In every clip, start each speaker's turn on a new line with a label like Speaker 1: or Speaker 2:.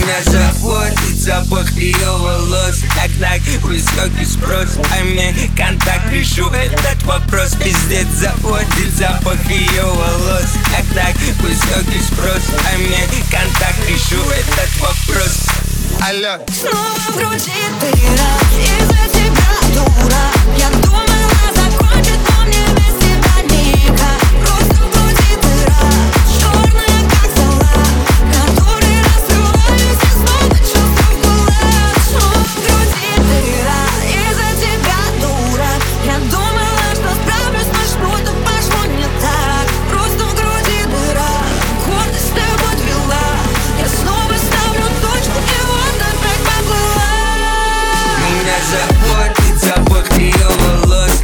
Speaker 1: Меня заводит запах ее волос. Так, высокий спрос, а мне контакт. Решу этот вопрос. Пиздец, заводит запах ее волос. Так, высокий спрос, а мне контакт. Решу этот вопрос. Алло.
Speaker 2: Снова в груди дыра, из-за тебя дура. Я думала закончить, но мне без тебя никак. Просто в груди дыра, черная как зола, который раскрываюсь и снова чувства в кулак. Снова в груди дыра, из-за тебя дура. Я думала, что справлюсь, но что-то пошло не так. Просто в груди дыра, гордость тебя подвела. Я снова ставлю точку и вот опять поплыла.
Speaker 1: Меня заводит запах ее волос.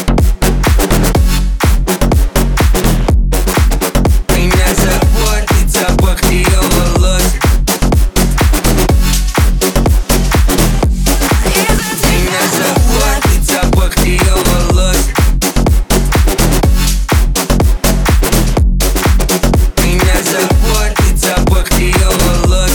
Speaker 1: Меня заводит запах ее волос. Меня заводит запах ее волос. Меня заводит запах ее волос.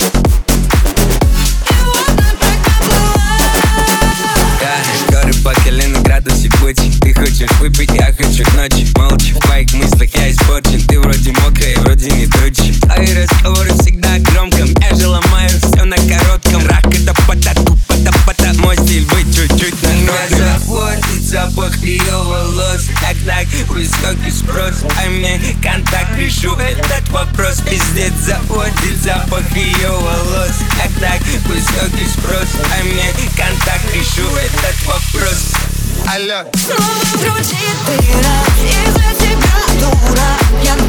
Speaker 1: Горы по колено, градусе Гуччи. Ты хочешь выпить, я хочу к ночи. Молча, в моих мыслях я испорчен. Ты вроде мокрая, вроде не тучи. Твои разговоры всегда громко. Я же ломаю все на коротком. Рак это пата-ту, пата-пата. Мой стиль быть чуть-чуть на ногах. Меня заводит запах ее волос. Так, высокий спрос, а мне контакт. Решу этот вопрос. Пиздец, заводит запах ее волос. Так, высокий спрос, а мне контакт. Решу этот вопрос. Алло.
Speaker 2: Снова в груди дыра, из-за тебя дура. Я